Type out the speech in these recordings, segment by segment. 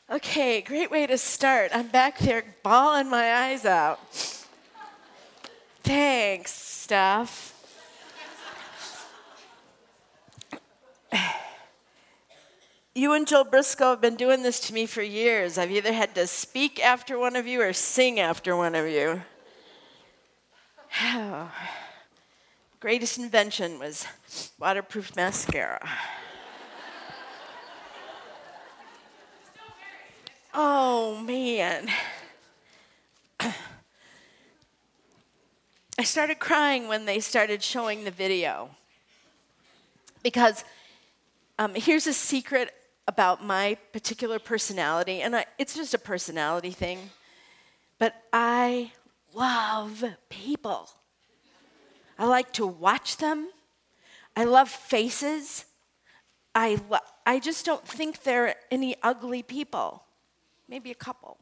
Okay, great way to start. I'm back there bawling my eyes out. Thanks, Steph. You and Jill Briscoe have been doing this to me for years. I've either had to speak after one of you or sing after one of you. Greatest invention was waterproof mascara. Oh, man. I started crying when they started showing the video. Because here's a secret about my particular personality, and it's just a personality thing, but I love people. I like to watch them. I love faces. I just don't think there are any ugly people. Maybe a couple.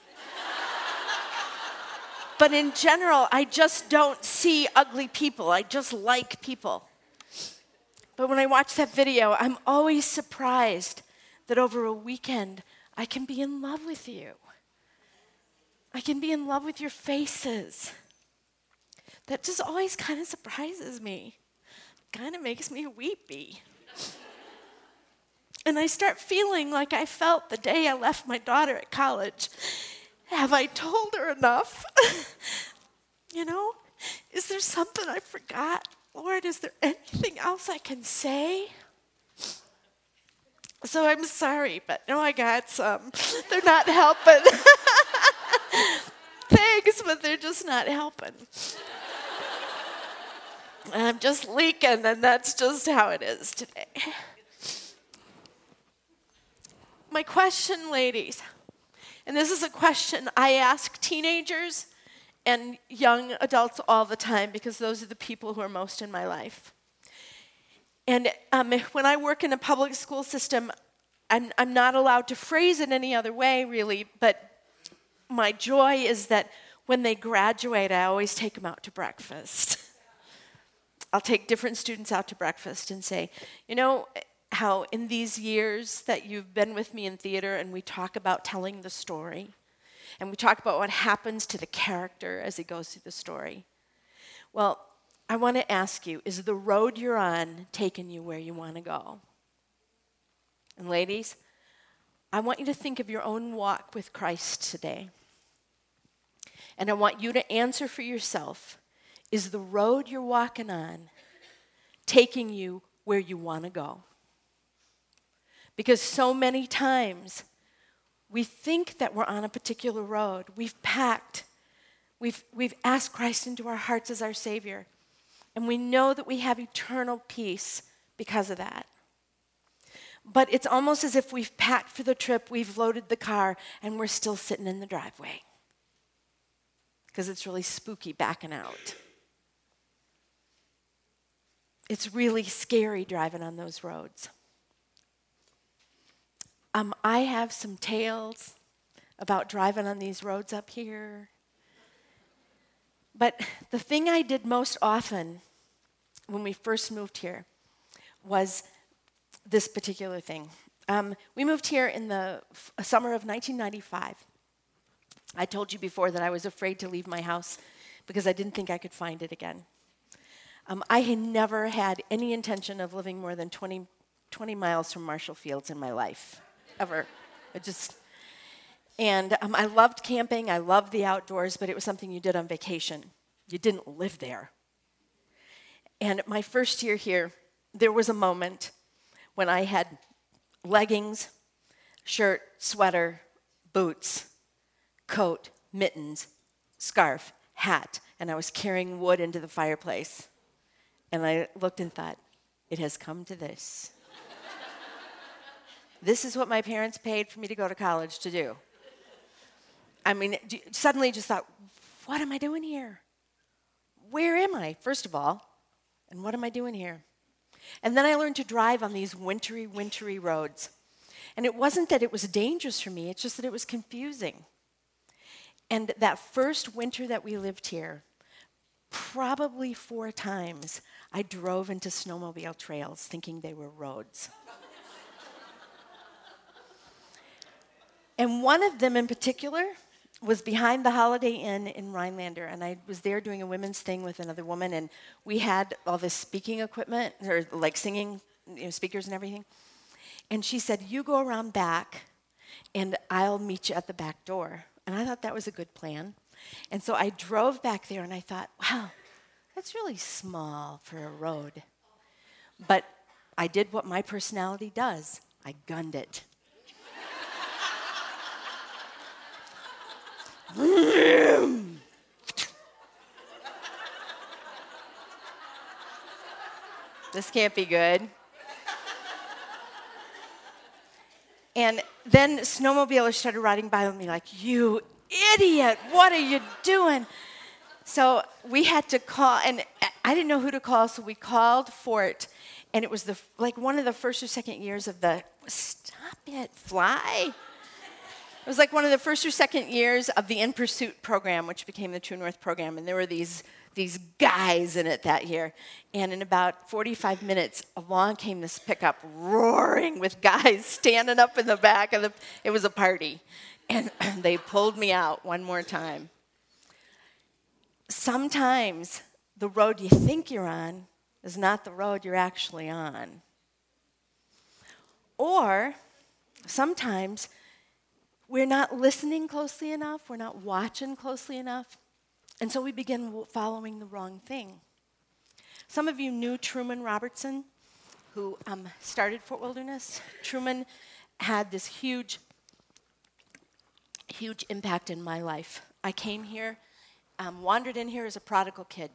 But in general, I just don't see ugly people. I just like people. But when I watch that video, I'm always surprised that over a weekend, I can be in love with you. I can be in love with your faces. That just always kind of surprises me. Kind of makes me weepy. And I start feeling like I felt the day I left my daughter at college. Have I told her enough? Is there something I forgot? Lord, is there anything else I can say? So I'm sorry, but no, I got some. They're not helping. Thanks, but they're just not helping. I'm just leaking, and that's just how it is today. My question, ladies, and this is a question I ask teenagers and young adults all the time because those are the people who are most in my life. And when I work in a public school system, I'm not allowed to phrase it any other way, really, but my joy is that when they graduate, I always take them out to breakfast. I'll take different students out to breakfast and say, how in these years that you've been with me in theater and we talk about telling the story, and we talk about what happens to the character as he goes through the story. Well, I want to ask you, is the road you're on taking you where you want to go? And ladies, I want you to think of your own walk with Christ today. And I want you to answer for yourself, is the road you're walking on taking you where you want to go? Because so many times, we think that we're on a particular road. We've packed. We've asked Christ into our hearts as our Savior. And we know that we have eternal peace because of that. But it's almost as if we've packed for the trip, we've loaded the car, and we're still sitting in the driveway. Because it's really spooky backing out. It's really scary driving on those roads. I have some tales about driving on these roads up here. But the thing I did most often when we first moved here was this particular thing. We moved here in the summer of 1995. I told you before that I was afraid to leave my house because I didn't think I could find it again. I had never had any intention of living more than 20 miles from Marshall Fields in my life. Ever. I loved camping, I loved the outdoors, but it was something you did on vacation. You didn't live there. And my first year here, there was a moment when I had leggings, shirt, sweater, boots, coat, mittens, scarf, hat, and I was carrying wood into the fireplace. And I looked and thought, it has come to this. This is what my parents paid for me to go to college to do. Suddenly just thought, what am I doing here? Where am I, first of all? And what am I doing here? And then I learned to drive on these wintry roads. And it wasn't that it was dangerous for me, it's just that it was confusing. And that first winter that we lived here, probably 4 times, I drove into snowmobile trails thinking they were roads. And one of them in particular was behind the Holiday Inn in Rhinelander, and I was there doing a women's thing with another woman, and we had all this speaking equipment, or like singing, speakers and everything. And she said, you go around back, and I'll meet you at the back door. And I thought that was a good plan. And so I drove back there, and I thought, wow, that's really small for a road. But I did what my personality does. I gunned it. This can't be good. And then snowmobilers started riding by with me like, you idiot, what are you doing? So we had to call, and I didn't know who to call, so we called Fort, and it was one of the first or second years of the, stop it, fly. It was like one of the first or second years of the In Pursuit program, which became the True North program, and there were these guys in it that year. And in about 45 minutes, along came this pickup roaring with guys standing up in the back of it was a party. And they pulled me out one more time. Sometimes the road you think you're on is not the road you're actually on. Or sometimes we're not listening closely enough, we're not watching closely enough, and so we begin following the wrong thing. Some of you knew Truman Robertson, who started Fort Wilderness. Truman had this huge impact in my life. I came here, wandered in here as a prodigal kid.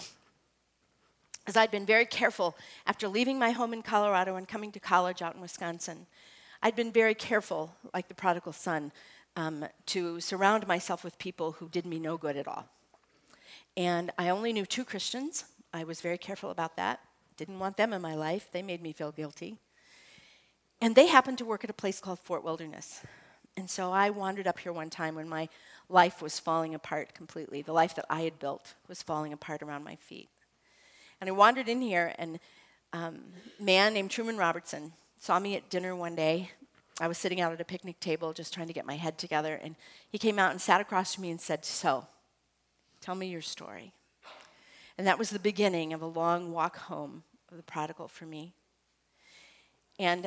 As I'd been very careful after leaving my home in Colorado and coming to college out in Wisconsin. I'd been very careful, like the prodigal son, to surround myself with people who did me no good at all. And I only knew 2 Christians. I was very careful about that. Didn't want them in my life. They made me feel guilty. And they happened to work at a place called Fort Wilderness. And so I wandered up here one time when my life was falling apart completely. The life that I had built was falling apart around my feet. And I wandered in here, and a man named Truman Robertson saw me at dinner one day. I was sitting out at a picnic table just trying to get my head together, and he came out and sat across from me and said, so, tell me your story. And that was the beginning of a long walk home of the prodigal for me. And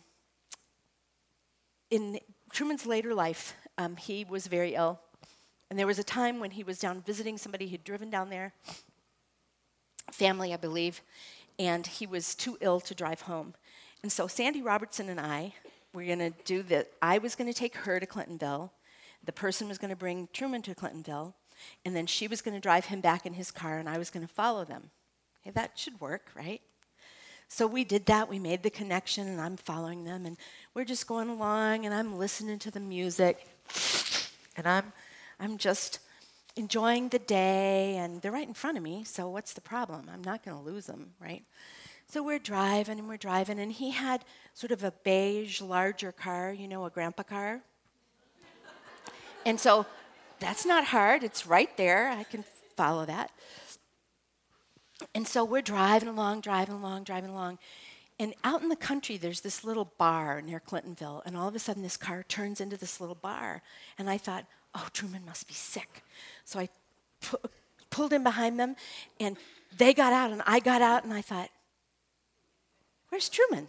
in Truman's later life, he was very ill. And there was a time when he was down visiting somebody who'd driven down there, family, I believe, and he was too ill to drive home. And so Sandy Robertson and I were going to do that. I was going to take her to Clintonville. The person was going to bring Truman to Clintonville. And then she was going to drive him back in his car, and I was going to follow them. Okay, that should work, right? So we did that. We made the connection, and I'm following them. And we're just going along, and I'm listening to the music. And I'm just enjoying the day, and they're right in front of me, so what's the problem? I'm not going to lose them, right? So we're driving, and he had sort of a beige, larger car, a grandpa car. And so that's not hard. It's right there. I can follow that. And so we're driving along. And out in the country, there's this little bar near Clintonville, and all of a sudden this car turns into this little bar. And I thought, oh, Truman must be sick. So I pulled in behind them, and they got out, and I got out, and I thought, where's Truman?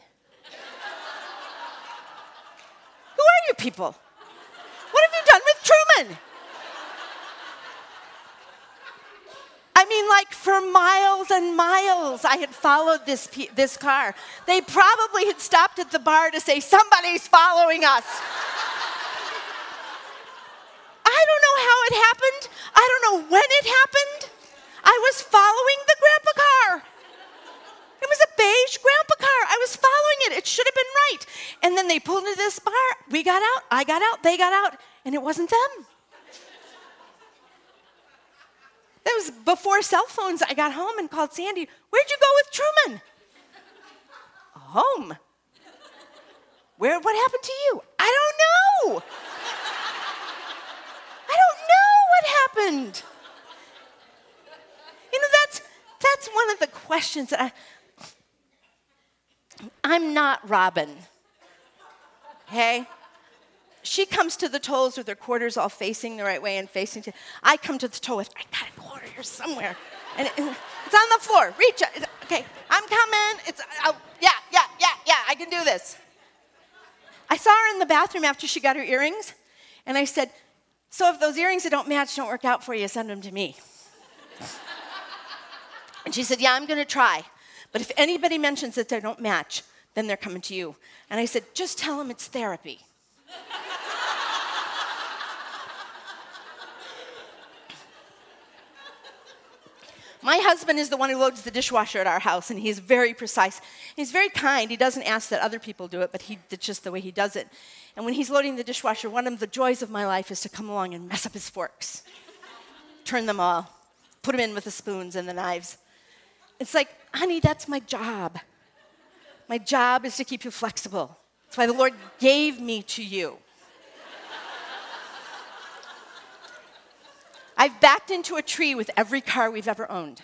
Who are you people? What have you done with Truman? I mean, like for miles and miles, I had followed this car. They probably had stopped at the bar to say, somebody's following us. I don't know how it happened. I don't know when it happened. I was following the grandpa car. It was a beige grandpa car. I was following it. It should have been right. And then they pulled into this bar. We got out. I got out. They got out. And it wasn't them. That was before cell phones. I got home and called Sandy. Where'd you go with Truman? Home. What happened to you? I don't know. I don't know what happened. That's one of the questions that I'm not Robin. Okay? she comes to the toes with her quarters all facing the right way and facing to, I come to the toe with, I got a quarter here somewhere. And it's on the floor. Reach it. Okay, I'm coming. Yeah, I can do this. I saw her in the bathroom after she got her earrings, and I said, so if those earrings that don't match don't work out for you, send them to me. And she said, yeah, I'm going to try. But if anybody mentions that they don't match, then they're coming to you. And I said, just tell them it's therapy. My husband is the one who loads the dishwasher at our house, and he's very precise. He's very kind. He doesn't ask that other people do it, but it's just the way he does it. And when he's loading the dishwasher, one of the joys of my life is to come along and mess up his forks. Turn them all. Put them in with the spoons and the knives. It's like, honey, that's my job. My job is to keep you flexible. That's why the Lord gave me to you. I've backed into a tree with every car we've ever owned.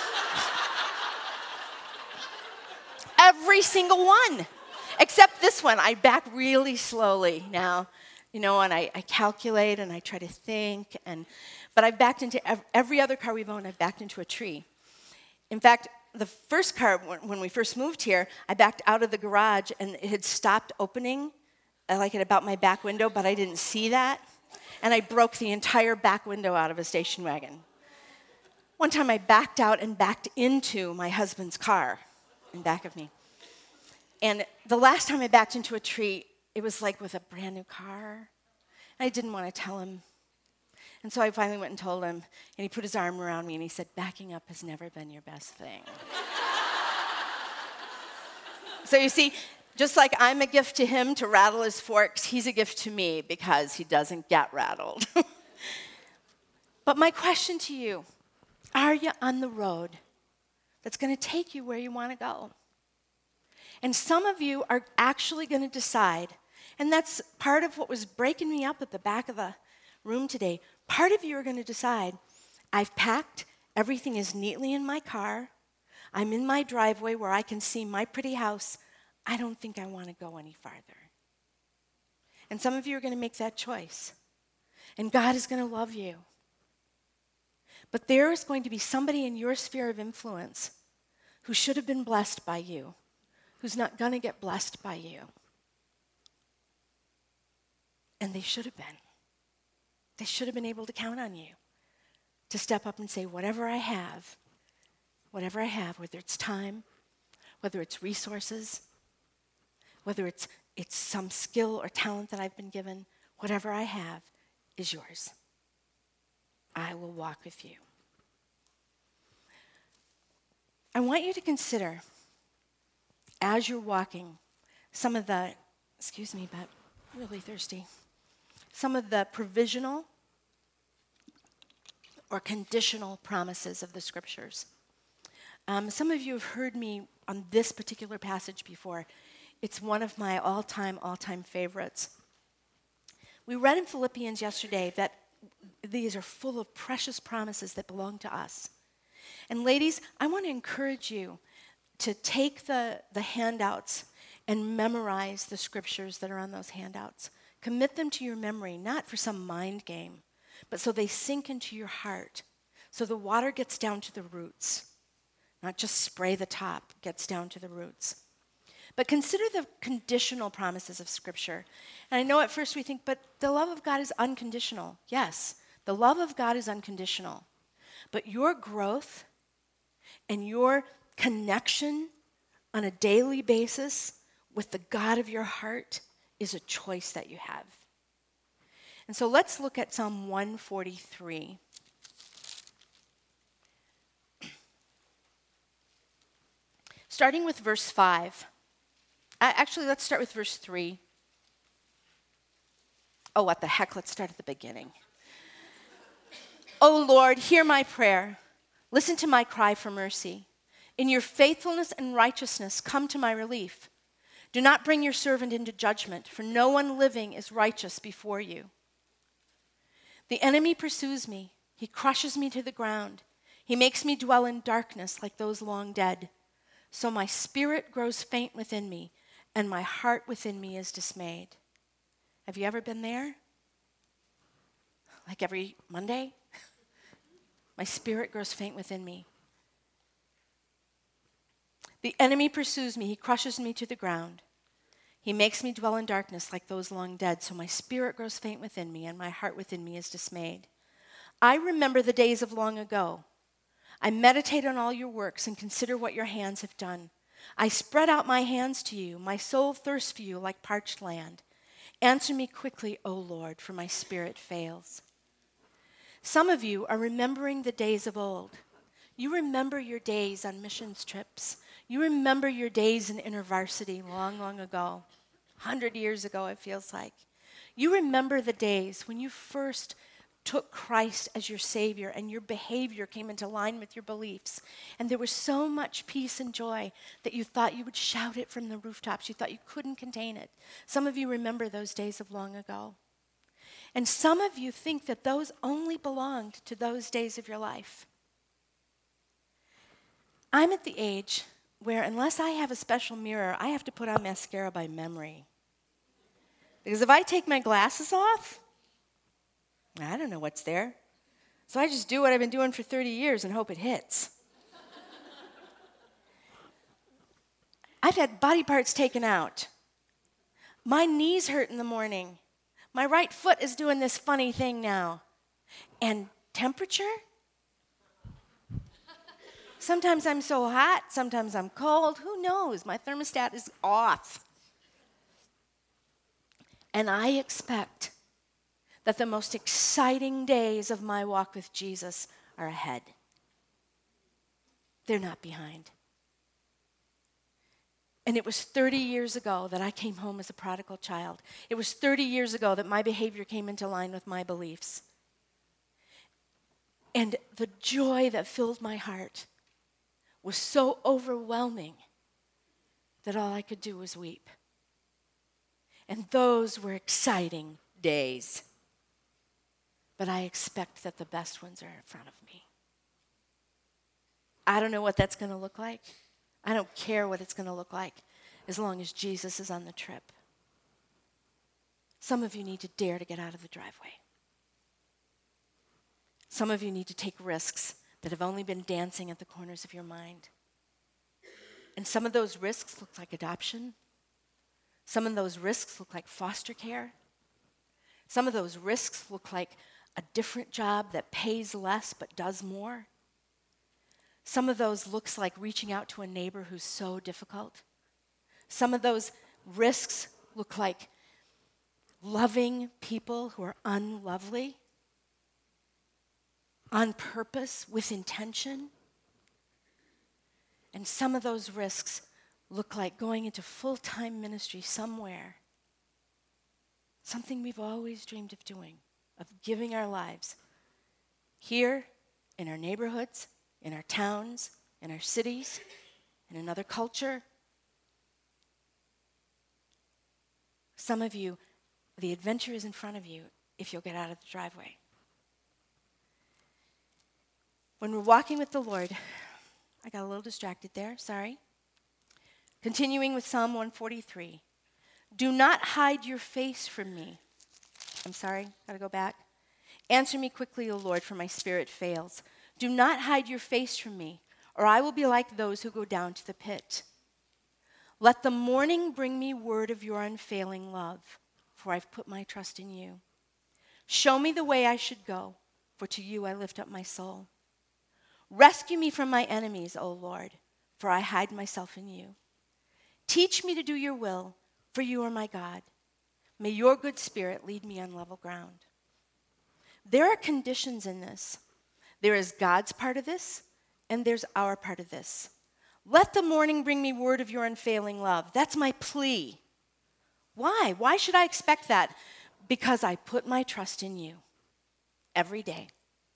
Every single one. Except this one. I back really slowly now. And I calculate and I try to think. But I've backed into every other car we've owned, I've backed into a tree. In fact, the first car, when we first moved here, I backed out of the garage and it had stopped opening, like at about my back window, but I didn't see that. And I broke the entire back window out of a station wagon. One time I backed out and backed into my husband's car in back of me. And the last time I backed into a tree, it was like with a brand new car. I didn't want to tell him. And so I finally went and told him, and he put his arm around me and he said, backing up has never been your best thing. So you see, just like I'm a gift to him to rattle his forks, he's a gift to me because he doesn't get rattled. But my question to you, are you on the road that's going to take you where you want to go? And some of you are actually going to decide, and that's part of what was breaking me up at the back of the room today. Part of you are going to decide, I've packed, everything is neatly in my car, I'm in my driveway where I can see my pretty house, I don't think I want to go any farther. And some of you are going to make that choice. And God is going to love you. But there is going to be somebody in your sphere of influence who should have been blessed by you, who's not going to get blessed by you. And they should have been. They should have been able to count on you to step up and say, whatever I have, whether it's time, whether it's resources, whether it's some skill or talent that I've been given, whatever I have is yours. I will walk with you. I want you to consider, as you're walking, some of the, excuse me, but I'm really thirsty, some of the provisional or conditional promises of the scriptures. Some of you have heard me on this particular passage before. It's one of my all-time favorites. We read in Philippians yesterday that these are full of precious promises that belong to us. And ladies, I want to encourage you to take the handouts and memorize the scriptures that are on those handouts. Commit them to your memory, not for some mind game, but so they sink into your heart, so the water gets down to the roots, not just spray the top, gets down to the roots. But consider the conditional promises of Scripture. And I know at first we think, but the love of God is unconditional. Yes, the love of God is unconditional. But your growth and your connection on a daily basis with the God of your heart is a choice that you have. And so let's look at Psalm 143. Starting with verse 5. Actually, let's start with verse 3. Oh, what the heck? Let's start at the beginning. O Lord, hear my prayer. Listen to my cry for mercy. In your faithfulness and righteousness, come to my relief. Do not bring your servant into judgment, for no one living is righteous before you. The enemy pursues me. He crushes me to the ground. He makes me dwell in darkness like those long dead. So my spirit grows faint within me, and my heart within me is dismayed. Have you ever been there? Like every Monday? My spirit grows faint within me. The enemy pursues me. He crushes me to the ground. He makes me dwell in darkness like those long dead, so my spirit grows faint within me, and my heart within me is dismayed. I remember the days of long ago. I meditate on all your works and consider what your hands have done. I spread out my hands to you. My soul thirsts for you like parched land. Answer me quickly, O Lord, for my spirit fails. Some of you are remembering the days of old. You remember your days on missions trips. You remember your days in InterVarsity long, long ago. 100 years ago, it feels like. You remember the days when you first took Christ as your Savior and your behavior came into line with your beliefs. And there was so much peace and joy that you thought you would shout it from the rooftops. You thought you couldn't contain it. Some of you remember those days of long ago. And some of you think that those only belonged to those days of your life. I'm at the age where unless I have a special mirror, I have to put on mascara by memory. Because if I take my glasses off, I don't know what's there. So I just do what I've been doing for 30 years and hope it hits. I've had body parts taken out. My knees hurt in the morning. My right foot is doing this funny thing now. And temperature? Sometimes I'm so hot, sometimes I'm cold. Who knows? My thermostat is off. And I expect that the most exciting days of my walk with Jesus are ahead. They're not behind. And it was 30 years ago that I came home as a prodigal child. It was 30 years ago that my behavior came into line with my beliefs. And the joy that filled my heart was so overwhelming that all I could do was weep. And those were exciting days. But I expect that the best ones are in front of me. I don't know what that's going to look like. I don't care what it's going to look like as long as Jesus is on the trip. Some of you need to dare to get out of the driveway. Some of you need to take risks that have only been dancing at the corners of your mind. And some of those risks look like adoption. Some of those risks look like foster care. Some of those risks look like a different job that pays less but does more. Some of those looks like reaching out to a neighbor who's so difficult. Some of those risks look like loving people who are unlovely, on purpose, with intention. And some of those risks look like going into full-time ministry somewhere, something we've always dreamed of doing, of giving our lives here, in our neighborhoods, in our towns, in our cities, in another culture. Some of you, the adventure is in front of you if you'll get out of the driveway. When we're walking with the Lord, I got a little distracted there, sorry. Continuing with Psalm 143. Do not hide your face from me. I'm sorry, gotta go back. Answer me quickly, O Lord, for my spirit fails. Do not hide your face from me, or I will be like those who go down to the pit. Let the morning bring me word of your unfailing love, for I've put my trust in you. Show me the way I should go, for to you I lift up my soul. Rescue me from my enemies, O Lord, for I hide myself in you. Teach me to do your will, for you are my God. May your good spirit lead me on level ground. There are conditions in this. There is God's part of this, and there's our part of this. Let the morning bring me word of your unfailing love. That's my plea. Why? Why should I expect that? Because I put my trust in you every day.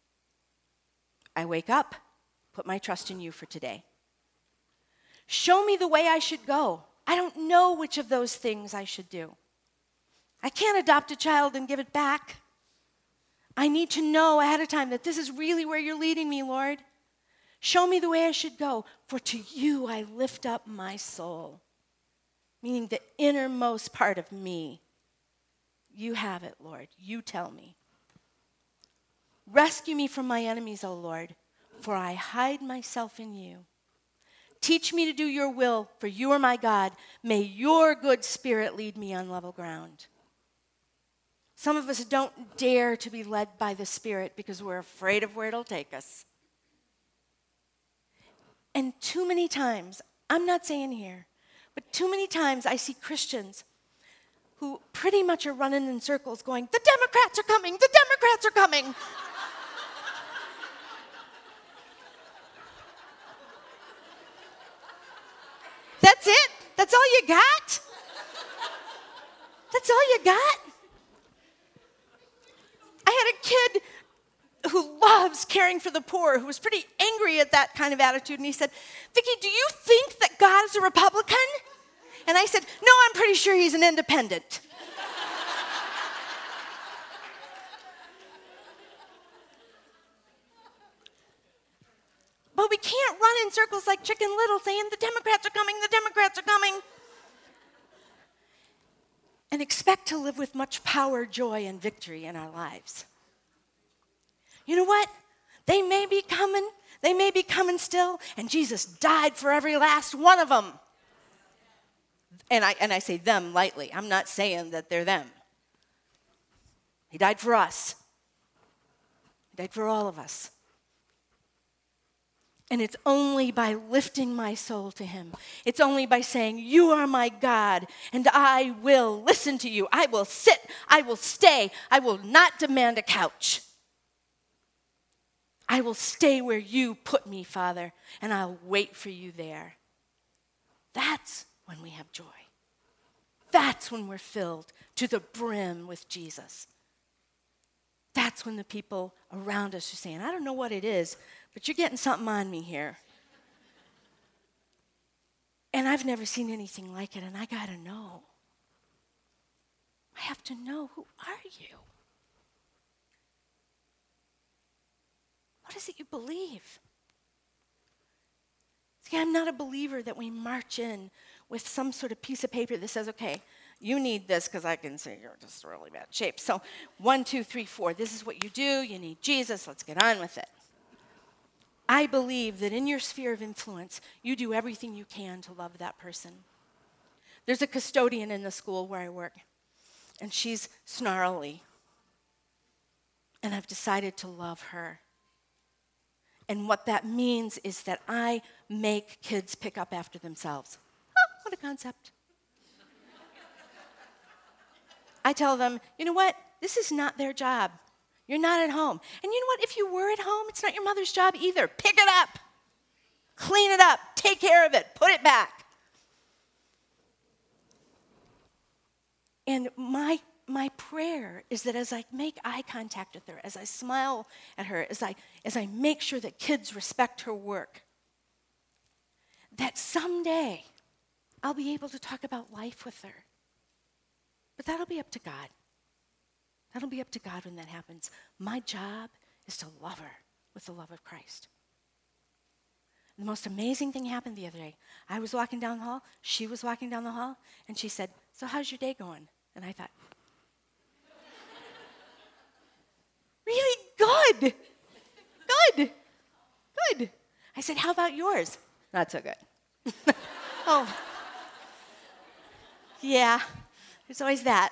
I wake up, put my trust in you for today. Show me the way I should go. I don't know which of those things I should do. I can't adopt a child and give it back. I need to know ahead of time that this is really where you're leading me, Lord. Show me the way I should go, for to you I lift up my soul, meaning the innermost part of me. You have it, Lord. You tell me. Rescue me from my enemies, O Lord, for I hide myself in you. Teach me to do your will, for you are my God. May your good spirit lead me on level ground. Some of us don't dare to be led by the Spirit because we're afraid of where it'll take us. And too many times, I'm not saying here, but too many times I see Christians who pretty much are running in circles going, the Democrats are coming, the Democrats are coming. That's it? That's all you got? That's all you got? I had a kid who loves caring for the poor, who was pretty angry at that kind of attitude, and he said, Vicki, do you think that God is a Republican? And I said, no, I'm pretty sure he's an independent. But we can't run in circles like Chicken Little saying, the Democrats are coming, the Democrats are coming. And expect to live with much power, joy, and victory in our lives. You know what? They may be coming still, and Jesus died for every last one of them. And I say them lightly. I'm not saying that they're them. He died for us. He died for all of us. And it's only by lifting my soul to him. It's only by saying, you are my God, and I will listen to you. I will sit. I will stay. I will not demand a couch. I will stay where you put me, Father, and I'll wait for you there. That's when we have joy. That's when we're filled to the brim with Jesus. That's when the people around us are saying, I don't know what it is, but you're getting something on me here. And I've never seen anything like it, and I got to know. I have to know, who are you? What is it you believe? See, I'm not a believer that we march in with some sort of piece of paper that says, okay, you need this because I can see you're just really bad shape. So 1, 2, 3, 4, this is what you do. You need Jesus. Let's get on with it. I believe that in your sphere of influence, you do everything you can to love that person. There's a custodian in the school where I work, and she's snarly. And I've decided to love her. And what that means is that I make kids pick up after themselves. Oh, what a concept. I tell them, you know what? This is not their job. You're not at home. And you know what? If you were at home, it's not your mother's job either. Pick it up. Clean it up. Take care of it. Put it back. And my prayer is that as I make eye contact with her, as I smile at her, as I make sure that kids respect her work, that someday I'll be able to talk about life with her. But that'll be up to God. That'll be up to God when that happens. My job is to love her with the love of Christ. The most amazing thing happened the other day. I was walking down the hall, she was walking down the hall, and she said, so how's your day going? And I thought, really good. Good. I said, how about yours? Not so good. Oh, yeah, there's always that.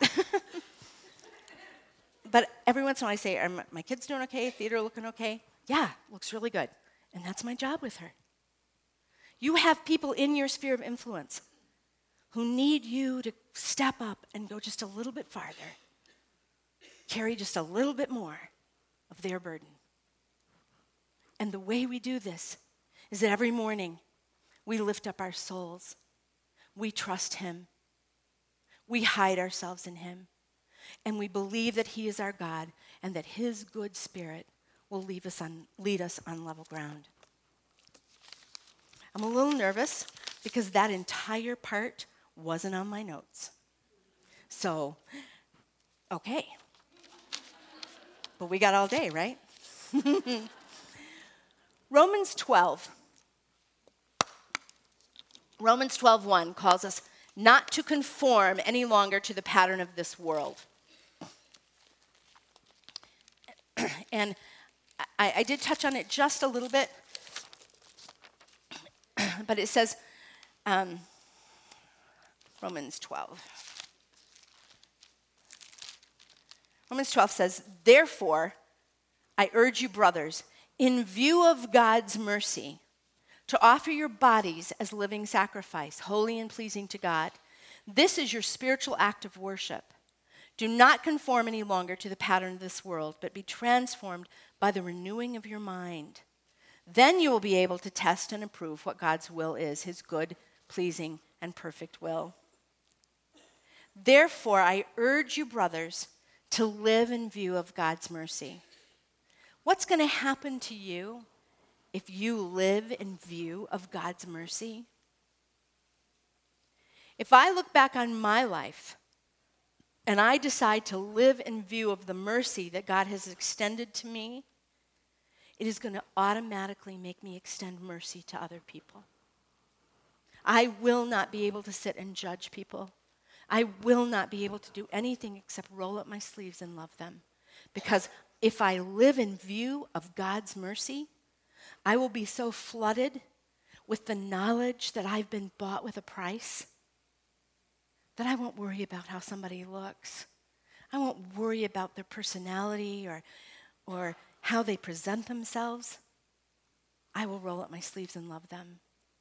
But every once in a while I say, are my kids doing okay? Theater looking okay? Yeah, looks really good. And that's my job with her. You have people in your sphere of influence who need you to step up and go just a little bit farther. Carry just a little bit more of their burden. And the way we do this is that every morning we lift up our souls. We trust him. We hide ourselves in him. And we believe that he is our God and that his good spirit will lead us on level ground. I'm a little nervous because that entire part wasn't on my notes. So, okay. But we got all day, right? Romans 12:1 calls us not to conform any longer to the pattern of this world. And I did touch on it just a little bit, but it says, Romans 12. Romans 12 says, therefore, I urge you, brothers, in view of God's mercy, to offer your bodies as living sacrifice, holy and pleasing to God. This is your spiritual act of worship. Do not conform any longer to the pattern of this world, but be transformed by the renewing of your mind. Then you will be able to test and approve what God's will is, his good, pleasing, and perfect will. Therefore, I urge you, brothers, to live in view of God's mercy. What's going to happen to you if you live in view of God's mercy? If I look back on my life and I decide to live in view of the mercy that God has extended to me, it is going to automatically make me extend mercy to other people. I will not be able to sit and judge people. I will not be able to do anything except roll up my sleeves and love them. Because if I live in view of God's mercy, I will be so flooded with the knowledge that I've been bought with a price that I won't worry about how somebody looks. I won't worry about their personality or how they present themselves. I will roll up my sleeves and love them.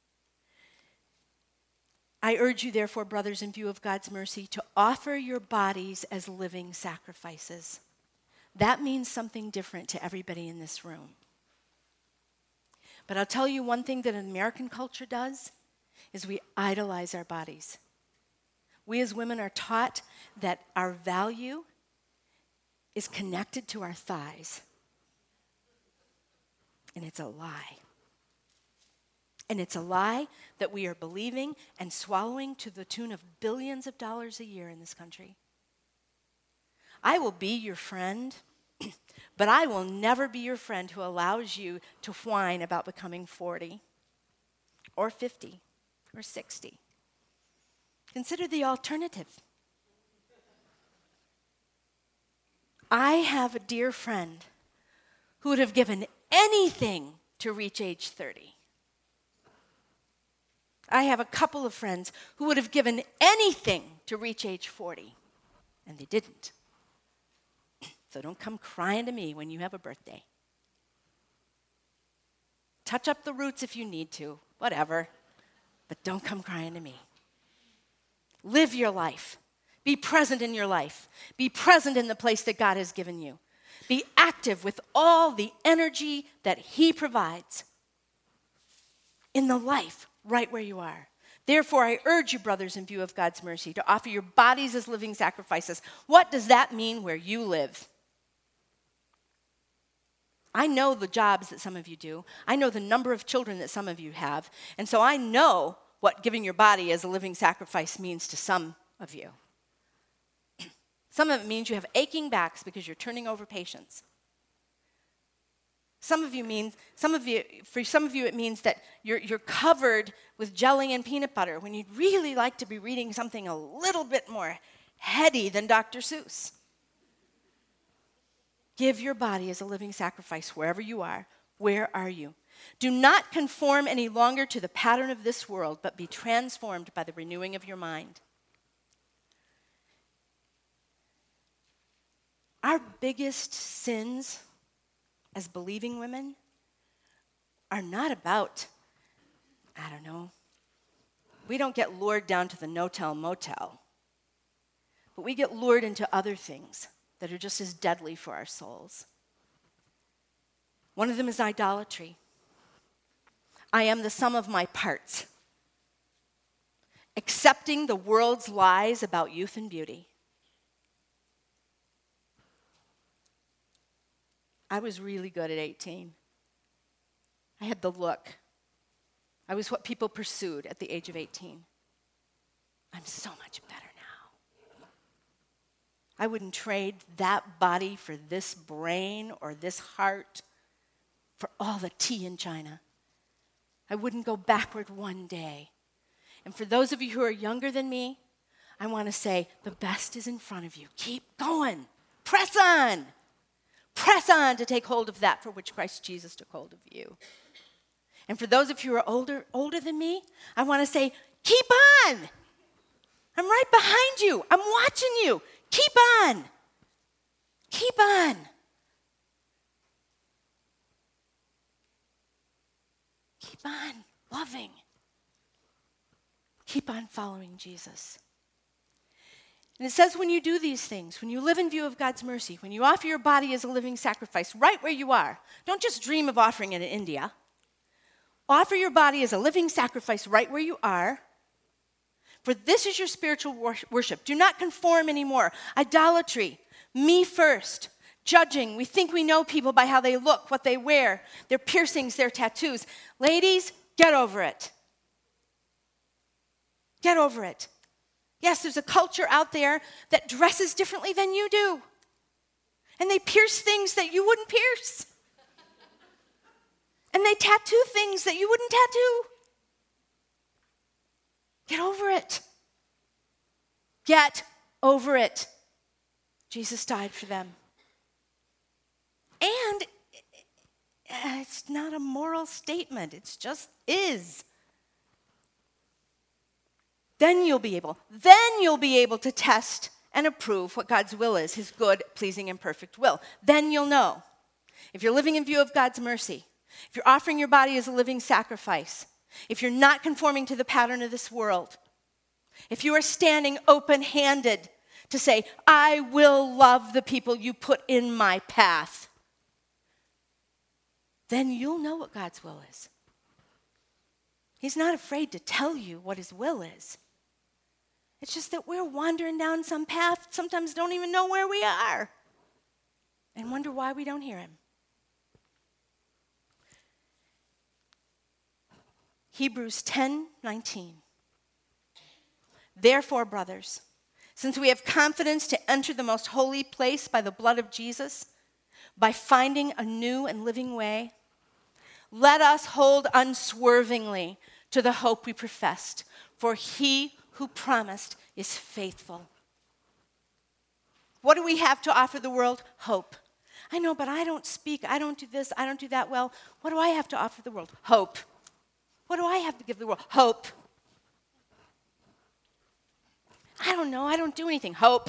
I urge you, therefore, brothers, in view of God's mercy, to offer your bodies as living sacrifices. That means something different to everybody in this room. But I'll tell you one thing that American culture does is we idolize our bodies. We as women are taught that our value is connected to our thighs. And it's a lie. And it's a lie that we are believing and swallowing to the tune of billions of dollars a year in this country. I will be your friend, but I will never be your friend who allows you to whine about becoming 40 or 50 or 60. Consider the alternative. I have a dear friend who would have given anything to reach age 30. I have a couple of friends who would have given anything to reach age 40, and they didn't. So don't come crying to me when you have a birthday. Touch up the roots if you need to, whatever, but don't come crying to me. Live your life. Be present in your life. Be present in the place that God has given you. Be active with all the energy that he provides in the life right where you are. Therefore, I urge you, brothers, in view of God's mercy, to offer your bodies as living sacrifices. What does that mean where you live? I know the jobs that some of you do. I know the number of children that some of you have. And so I know what giving your body as a living sacrifice means to some of you. Some of it means you have aching backs because you're turning over patients. For some of you, it means that you're covered with jelly and peanut butter when you'd really like to be reading something a little bit more heady than Dr. Seuss. Give your body as a living sacrifice wherever you are. Where are you? Do not conform any longer to the pattern of this world, but be transformed by the renewing of your mind. Our biggest sins as believing women are not about, we don't get lured down to the no-tell motel, but we get lured into other things that are just as deadly for our souls. One of them is idolatry. I am the sum of my parts. Accepting the world's lies about youth and beauty. I was really good at 18. I had the look. I was what people pursued at the age of 18. I'm so much better now. I wouldn't trade that body for this brain or this heart for all the tea in China. I wouldn't go backward one day. And for those of you who are younger than me, I want to say the best is in front of you. Keep going. Press on. Press on to take hold of that for which Christ Jesus took hold of you. And for those of you who are older than me, I want to say, keep on. I'm right behind you. I'm watching you. Keep on. Keep on. Keep on loving. Keep on following Jesus. And it says when you do these things, when you live in view of God's mercy, when you offer your body as a living sacrifice right where you are, don't just dream of offering it in India. Offer your body as a living sacrifice right where you are. For this is your spiritual worship. Do not conform anymore. Idolatry, me first, judging. We think we know people by how they look, what they wear, their piercings, their tattoos. Ladies, get over it. Get over it. Yes, there's a culture out there that dresses differently than you do. And they pierce things that you wouldn't pierce. And they tattoo things that you wouldn't tattoo. Get over it. Get over it. Jesus died for them. And it's not a moral statement. It just is. Then you'll be able to test and approve what God's will is, his good, pleasing, and perfect will. Then you'll know. If you're living in view of God's mercy, if you're offering your body as a living sacrifice, if you're not conforming to the pattern of this world, if you are standing open-handed to say, I will love the people you put in my path, then you'll know what God's will is. He's not afraid to tell you what his will is. It's just that we're wandering down some path, sometimes don't even know where we are, and wonder why we don't hear him. Hebrews 10:19. Therefore, brothers, since we have confidence to enter the most holy place by the blood of Jesus, by finding a new and living way, let us hold unswervingly to the hope we professed, for he who promised is faithful. What do we have to offer the world? Hope. I know, but I don't speak, I don't do this, I don't do that well. What do I have to offer the world? Hope. What do I have to give the world? Hope. I don't know, I don't do anything. Hope.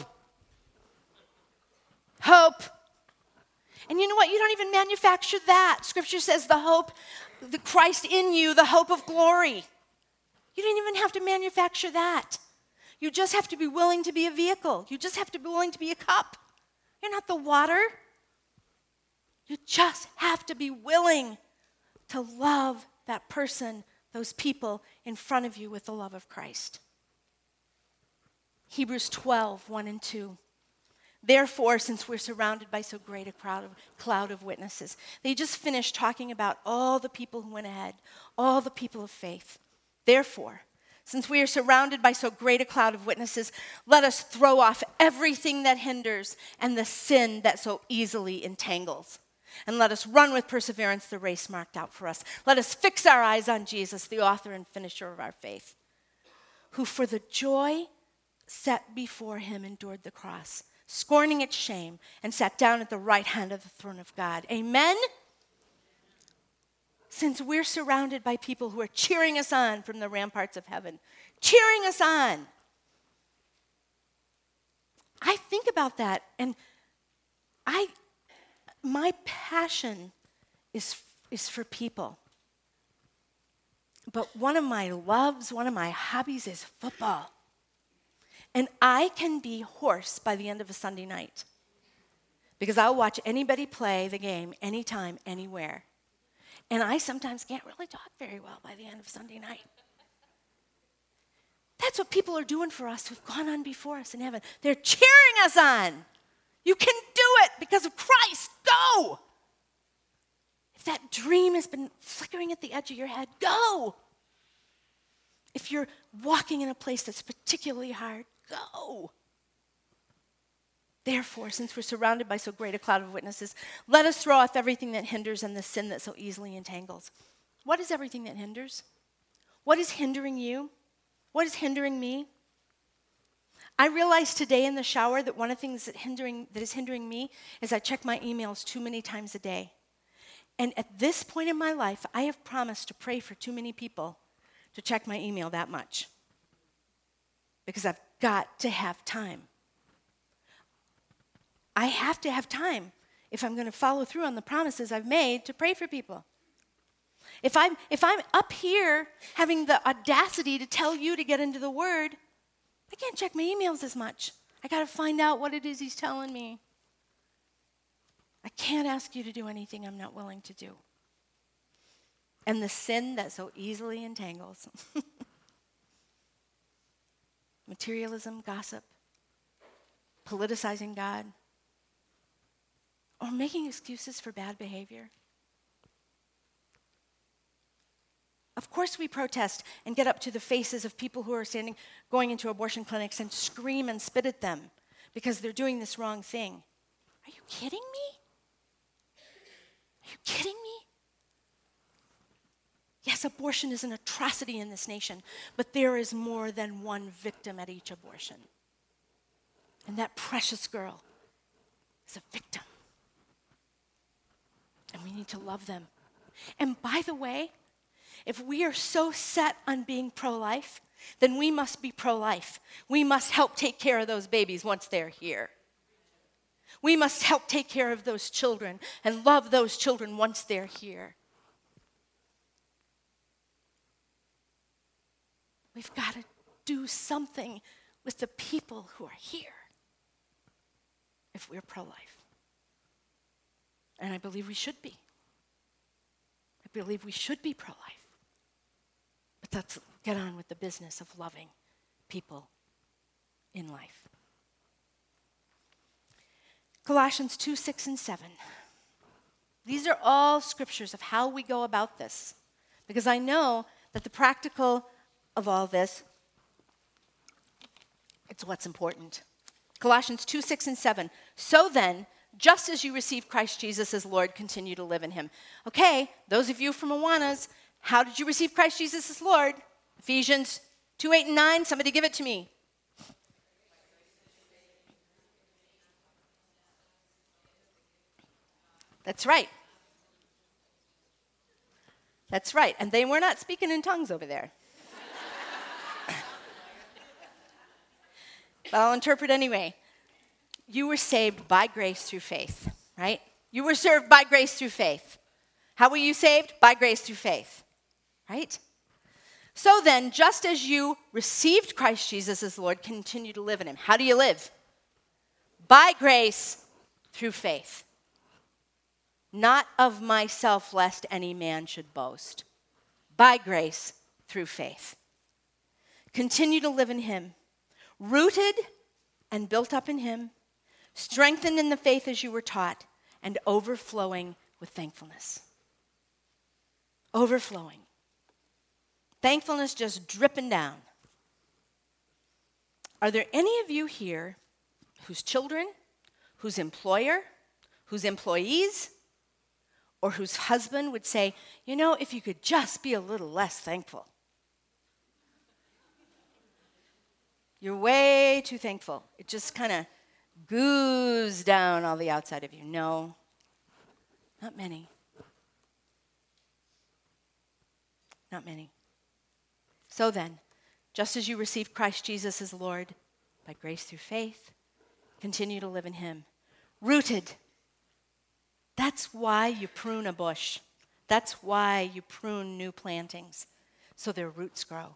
Hope. And you know what? You don't even manufacture that. Scripture says the hope, the Christ in you, the hope of glory. You don't even have to manufacture that. You just have to be willing to be a vehicle. You just have to be willing to be a cup. You're not the water. You just have to be willing to love that person, those people in front of you with the love of Christ. Hebrews 12:1-2. Therefore, since we're surrounded by so great a cloud of witnesses, they just finished talking about all the people who went ahead, all the people of faith. Therefore, since we are surrounded by so great a cloud of witnesses, let us throw off everything that hinders and the sin that so easily entangles. And let us run with perseverance the race marked out for us. Let us fix our eyes on Jesus, the author and finisher of our faith, who for the joy set before him endured the cross, scorning its shame, and sat down at the right hand of the throne of God. Amen? Since we're surrounded by people who are cheering us on from the ramparts of heaven, cheering us on, I think about that, and my passion is for people. But one of my loves, one of my hobbies is football. And I can be hoarse by the end of a Sunday night because I'll watch anybody play the game anytime, anywhere. And I sometimes can't really talk very well by the end of Sunday night. That's what people are doing for us who've gone on before us in heaven. They're cheering us on. You can do it because of Christ. Go. If that dream has been flickering at the edge of your head, go. If you're walking in a place that's particularly hard, go. Therefore, since we're surrounded by so great a cloud of witnesses, let us throw off everything that hinders and the sin that so easily entangles. What is everything that hinders? What is hindering you? What is hindering me? I realized today in the shower that one of the things that is hindering me is I check my emails too many times a day. And at this point in my life, I have promised to pray for too many people to check my email that much. Because I've got to have time. I have to have time if I'm going to follow through on the promises I've made to pray for people. If I'm up here having the audacity to tell you to get into the Word, I can't check my emails as much. I got to find out what it is He's telling me. I can't ask you to do anything I'm not willing to do. And the sin that so easily entangles. Materialism, gossip, politicizing God, or making excuses for bad behavior. Of course we protest and get up to the faces of people who are going into abortion clinics and scream and spit at them because they're doing this wrong thing. Are you kidding me? Are you kidding me? Yes, abortion is an atrocity in this nation, but there is more than one victim at each abortion. And that precious girl is a victim. And we need to love them. And by the way, if we are so set on being pro-life, then we must be pro-life. We must help take care of those babies once they're here. We must help take care of those children and love those children once they're here. We've got to do something with the people who are here if we're pro-life. And I believe we should be. I believe we should be pro-life. But let's get on with the business of loving people in life. Colossians 2, 6, and 7. These are all scriptures of how we go about this. Because I know that the practical of all this, it's what's important. Colossians 2, 6, and 7. So then, just as you received Christ Jesus as Lord, continue to live in him. Okay, those of you from Awanas, how did you receive Christ Jesus as Lord? Ephesians 2, 8, and 9. Somebody give it to me. That's right. That's right. And they were not speaking in tongues over there. But I'll interpret anyway. You were saved by grace through faith, right? You were served by grace through faith. How were you saved? By grace through faith, right? So then, just as you received Christ Jesus as Lord, continue to live in him. How do you live? By grace through faith. Not of myself, lest any man should boast. By grace through faith. Continue to live in him. Rooted and built up in him, strengthened in the faith as you were taught, and overflowing with thankfulness. Overflowing. Thankfulness just dripping down. Are there any of you here whose children, whose employer, whose employees, or whose husband would say, you know, if you could just be a little less thankful? You're way too thankful. It just kind of goos down all the outside of you. No, not many. Not many. So then, just as you received Christ Jesus as Lord, by grace through faith, continue to live in him. Rooted. That's why you prune a bush. That's why you prune new plantings, so their roots grow.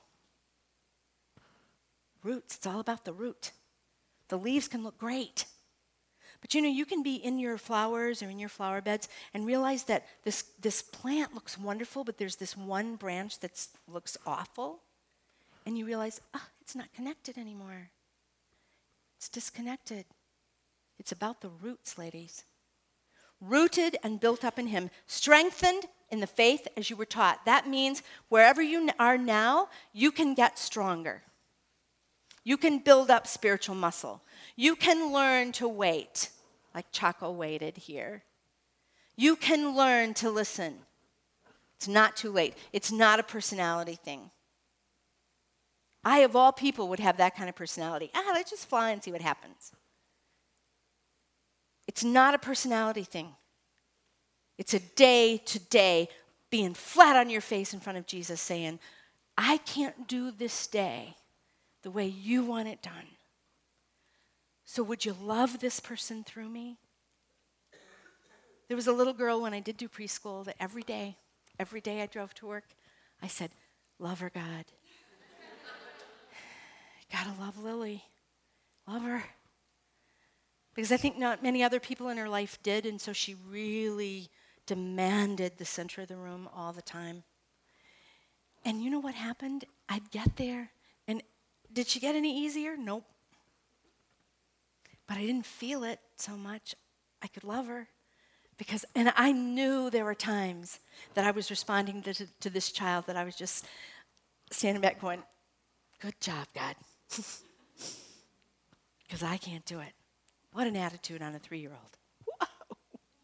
Roots, it's all about the root. The leaves can look great. But you know, you can be in your flowers or in your flower beds and realize that this plant looks wonderful, but there's this one branch that looks awful. And you realize, it's not connected anymore. It's disconnected. It's about the roots, ladies. Rooted and built up in him, strengthened in the faith as you were taught. That means wherever you are now, you can get stronger. You can build up spiritual muscle. You can learn to wait, like Chaco waited here. You can learn to listen. It's not too late. It's not a personality thing. I, of all people, would have that kind of personality. Let's just fly and see what happens. It's not a personality thing. It's a day-to-day being flat on your face in front of Jesus saying, I can't do this day the way you want it done. So would you love this person through me? There was a little girl when I did do preschool that every day I drove to work, I said, love her, God. Gotta love Lily. Love her. Because I think not many other people in her life did, and so she really demanded the center of the room all the time. And you know what happened? I'd get there, and did she get any easier? Nope. But I didn't feel it so much. I could love her. And I knew there were times that I was responding to this child that I was just standing back going, good job, God. Because I can't do it. What an attitude on a 3-year-old. Whoa.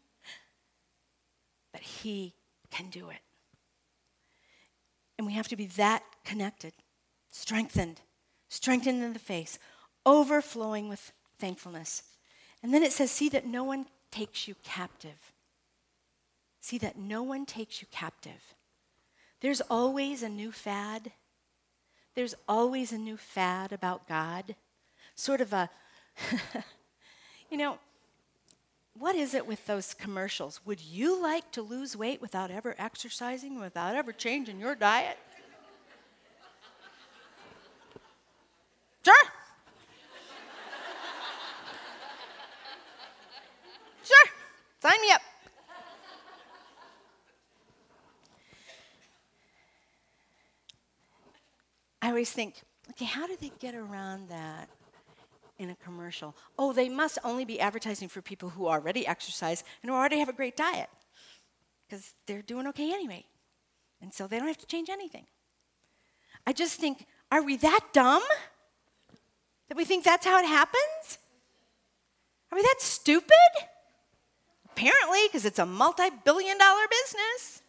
But he can do it. And we have to be that connected, strengthened in the face, overflowing with thankfulness. And then it says, see that no one takes you captive. See that no one takes you captive. There's always a new fad. There's always a new fad about God. Sort of a, what is it with those commercials? Would you like to lose weight without ever exercising, without ever changing your diet? Sure. Sure. Sign me up. I always think, okay, how do they get around that in a commercial? Oh, they must only be advertising for people who already exercise and who already have a great diet because they're doing okay anyway. And so they don't have to change anything. I just think, are we that dumb that we think that's how it happens? Are we that stupid? Apparently, because it's a multi-billion-dollar business.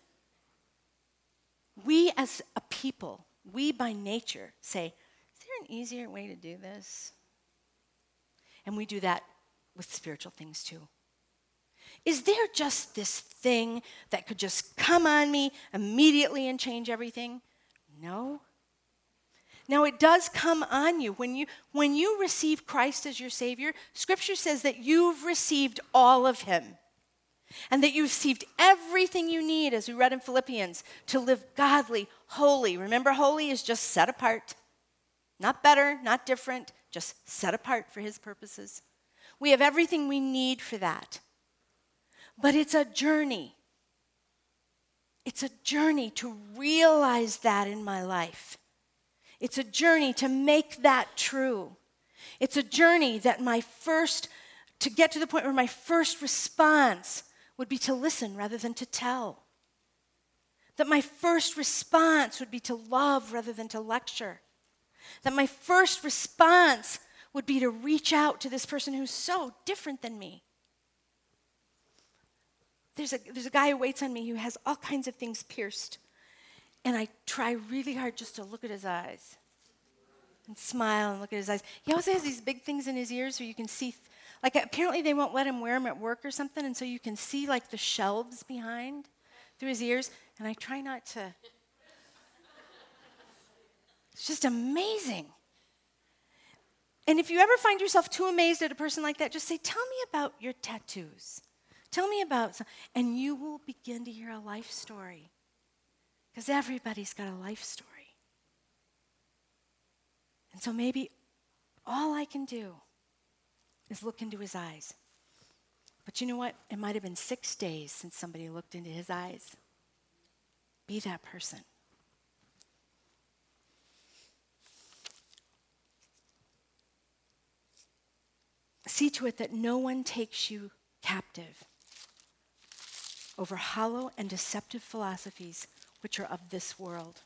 We as a people, we by nature say, is there an easier way to do this? And we do that with spiritual things too. Is there just this thing that could just come on me immediately and change everything? No. Now it does come on you. When you receive Christ as your Savior, Scripture says that you've received all of Him. And that you've received everything you need, as we read in Philippians, to live godly, holy. Remember, holy is just set apart. Not better, not different, just set apart for His purposes. We have everything we need for that. But it's a journey. It's a journey to realize that in my life. It's a journey to make that true. It's a journey that to get to the point where my first response would be to listen rather than to tell. That my first response would be to love rather than to lecture. That my first response would be to reach out to this person who's so different than me. There's a guy who waits on me who has all kinds of things pierced. And I try really hard just to look at his eyes and smile and look at his eyes. He also has these big things in his ears so you can see, like apparently they won't let him wear them at work or something, and so you can see like the shelves behind through his ears, and I try not to. It's just amazing. And if you ever find yourself too amazed at a person like that, just say, tell me about your tattoos. Tell me about, and you will begin to hear a life story. Because everybody's got a life story. And so maybe all I can do is look into his eyes. But you know what? It might have been 6 days since somebody looked into his eyes. Be that person. See to it that no one takes you captive over hollow and deceptive philosophies which are of this world.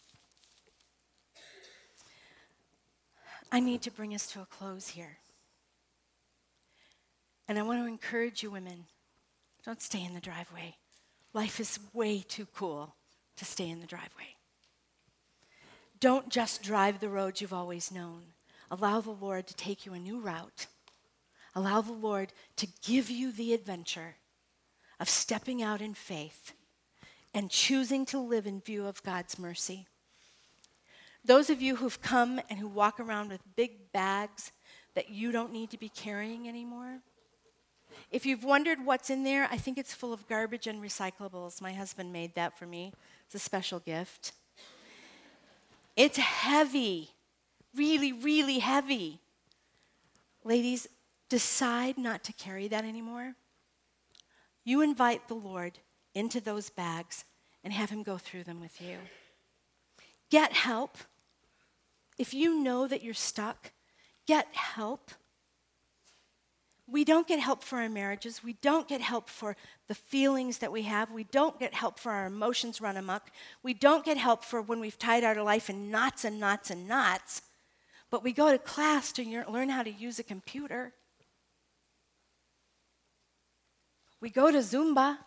I need to bring us to a close here. And I want to encourage you women, don't stay in the driveway. Life is way too cool to stay in the driveway. Don't just drive the road you've always known. Allow the Lord to take you a new route. Allow the Lord to give you the adventure of stepping out in faith and choosing to live in view of God's mercy. Those of you who've come and who walk around with big bags that you don't need to be carrying anymore, if you've wondered what's in there, I think it's full of garbage and recyclables. My husband made that for me. It's a special gift. It's heavy, really, really heavy. Ladies, decide not to carry that anymore. You invite the Lord into those bags and have him go through them with you. Get help. If you know that you're stuck, get help. We don't get help for our marriages. We don't get help for the feelings that we have. We don't get help for our emotions run amok. We don't get help for when we've tied our life in knots and knots and knots. But we go to class to learn how to use a computer. We go to Zumba.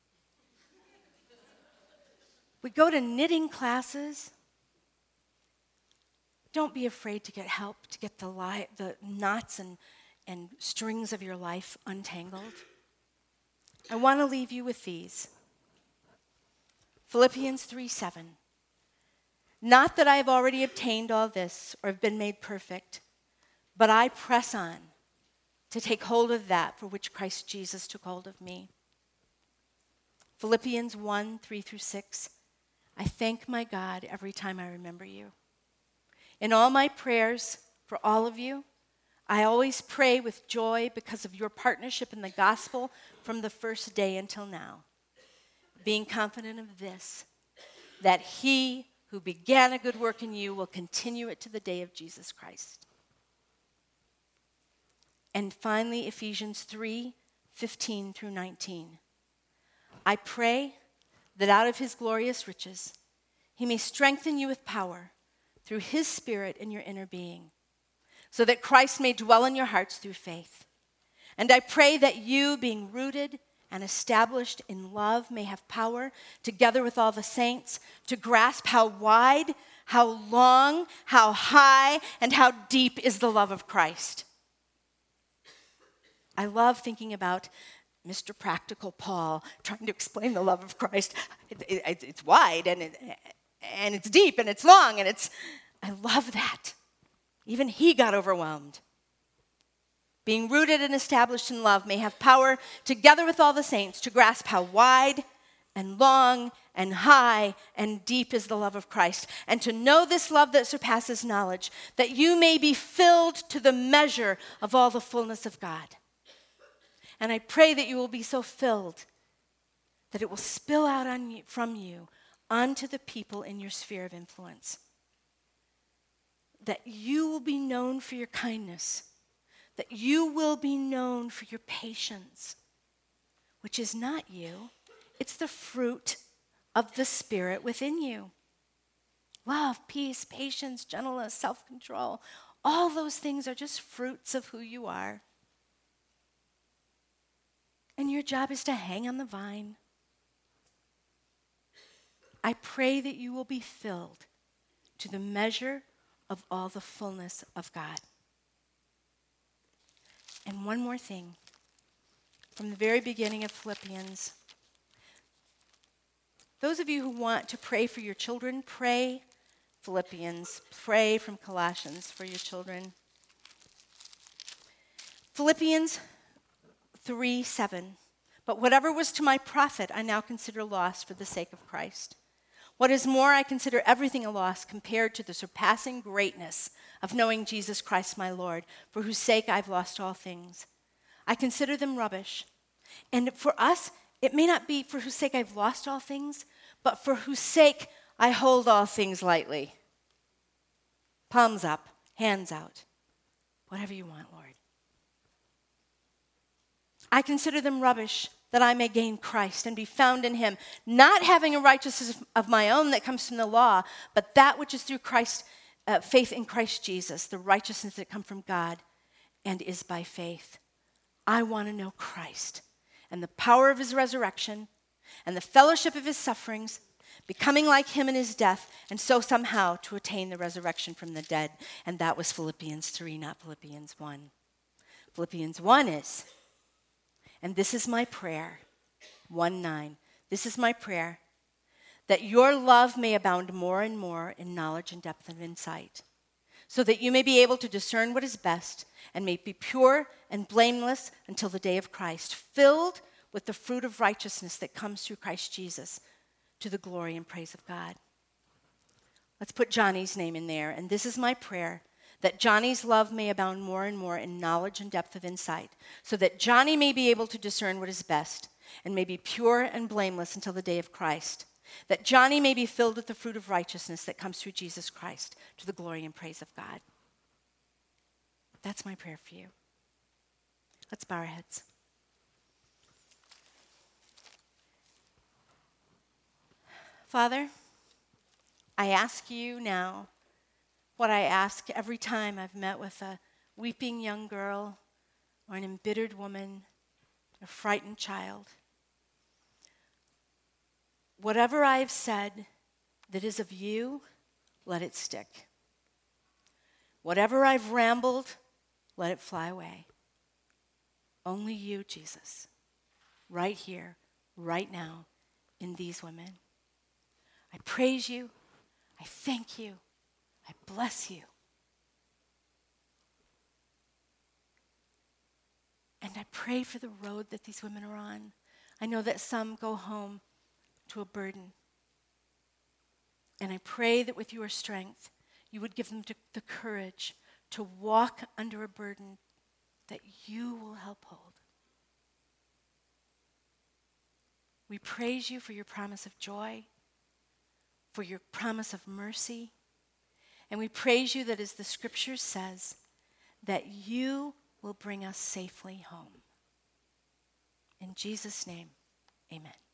We go to knitting classes. Don't be afraid to get help, to get the knots and strings of your life untangled. I want to leave you with these. Philippians 3:7. Not that I have already obtained all this or have been made perfect, but I press on to take hold of that for which Christ Jesus took hold of me. Philippians 1:3-6. I thank my God every time I remember you. In all my prayers for all of you, I always pray with joy because of your partnership in the gospel from the first day until now, being confident of this, that he who began a good work in you will continue it to the day of Jesus Christ. And finally, Ephesians 3:15-19. I pray that out of his glorious riches he may strengthen you with power through his Spirit in your inner being, so that Christ may dwell in your hearts through faith. And I pray that you, being rooted and established in love, may have power, together with all the saints, to grasp how wide, how long, how high, and how deep is the love of Christ. I love thinking about Mr. Practical Paul trying to explain the love of Christ. It's wide, and it's deep, and it's long, and I love that. Even he got overwhelmed. Being rooted and established in love may have power, together with all the saints, to grasp how wide and long and high and deep is the love of Christ, and to know this love that surpasses knowledge, that you may be filled to the measure of all the fullness of God. And I pray that you will be so filled that it will spill out from you onto the people in your sphere of influence. That you will be known for your kindness, that you will be known for your patience, which is not you, it's the fruit of the Spirit within you. Love, peace, patience, gentleness, self-control, all those things are just fruits of who you are. And your job is to hang on the vine. I pray that you will be filled to the measure of all the fullness of God. And one more thing. From the very beginning of Philippians, those of you who want to pray for your children, pray Philippians. Pray from Colossians for your children. Philippians 3:7. But whatever was to my profit, I now consider loss for the sake of Christ. What is more, I consider everything a loss compared to the surpassing greatness of knowing Jesus Christ my Lord, for whose sake I've lost all things. I consider them rubbish. And for us, it may not be for whose sake I've lost all things, but for whose sake I hold all things lightly. Palms up, hands out. Whatever you want, Lord. I consider them rubbish, that I may gain Christ and be found in him, not having a righteousness of my own that comes from the law, but that which is through Christ, faith in Christ Jesus, the righteousness that comes from God and is by faith. I want to know Christ and the power of his resurrection and the fellowship of his sufferings, becoming like him in his death, and so somehow to attain the resurrection from the dead. And that was Philippians 3, not Philippians 1. Philippians 1 is, and this is my prayer, 1:9. This is my prayer, that your love may abound more and more in knowledge and depth of insight, so that you may be able to discern what is best and may be pure and blameless until the day of Christ, filled with the fruit of righteousness that comes through Christ Jesus, to the glory and praise of God. Let's put Johnny's name in there. And this is my prayer, that Johnny's love may abound more and more in knowledge and depth of insight, so that Johnny may be able to discern what is best and may be pure and blameless until the day of Christ, that Johnny may be filled with the fruit of righteousness that comes through Jesus Christ, to the glory and praise of God. That's my prayer for you. Let's bow our heads. Father, I ask you now what I ask every time I've met with a weeping young girl or an embittered woman, a frightened child. Whatever I've said that is of you, let it stick. Whatever I've rambled, let it fly away. Only you, Jesus, right here, right now, in these women. I praise you, I thank you, I bless you. And I pray for the road that these women are on. I know that some go home to a burden. And I pray that with your strength, you would give them the courage to walk under a burden that you will help hold. We praise you for your promise of joy, for your promise of mercy. And we praise you that, as the scripture says, that you will bring us safely home. In Jesus' name, amen.